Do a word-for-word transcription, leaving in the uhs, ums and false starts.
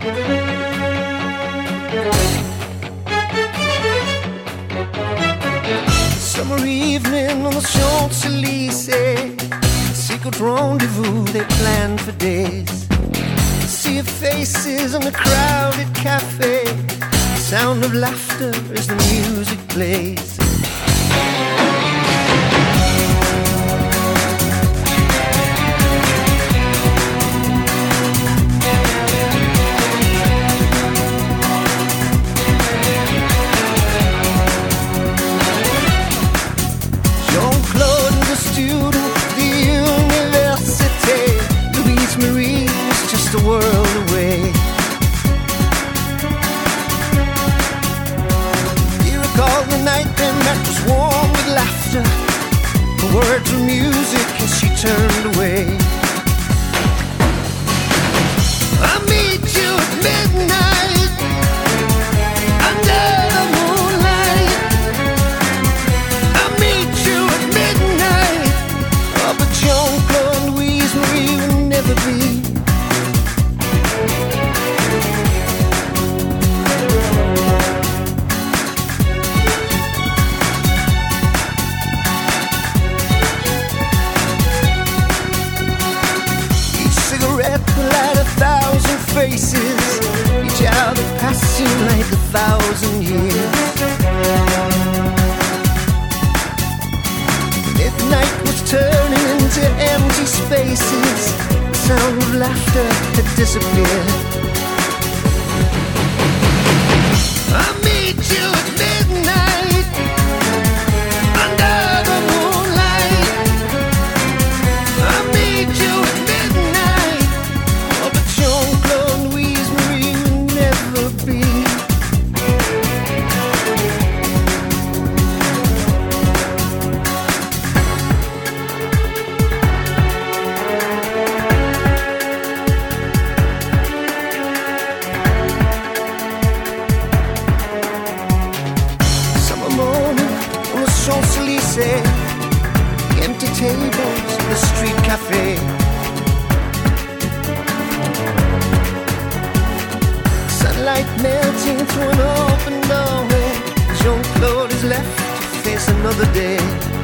Summer evening on the Champs-Élysées, secret rendezvous they planned for days. Sea of faces in a crowded cafe, sound of laughter as the music plays. Jean-Claude was a student at the university. Louise Marie was just a world away. He recalled the night then that was warm with laughter, the words of music as she turned away. I'll meet you at midnight under the moonlight. I'll meet you at midnight. Oh, but Jean-Claude and Louise Marie will never be. Each cigarette will light a thousand faces, each hour that passing like a thousand years. If night was turning into empty spaces, the sound of laughter had disappeared. I'll meet you at midnight under the moonlight. I'll meet you at midnight. Oh, but Jean-Claude and Louise Marie will never be. Summer morning on the Champs-Élysées, the empty tables in the street cafe. Sunlight melting through an open doorway. Jean-Claude is left to face another day.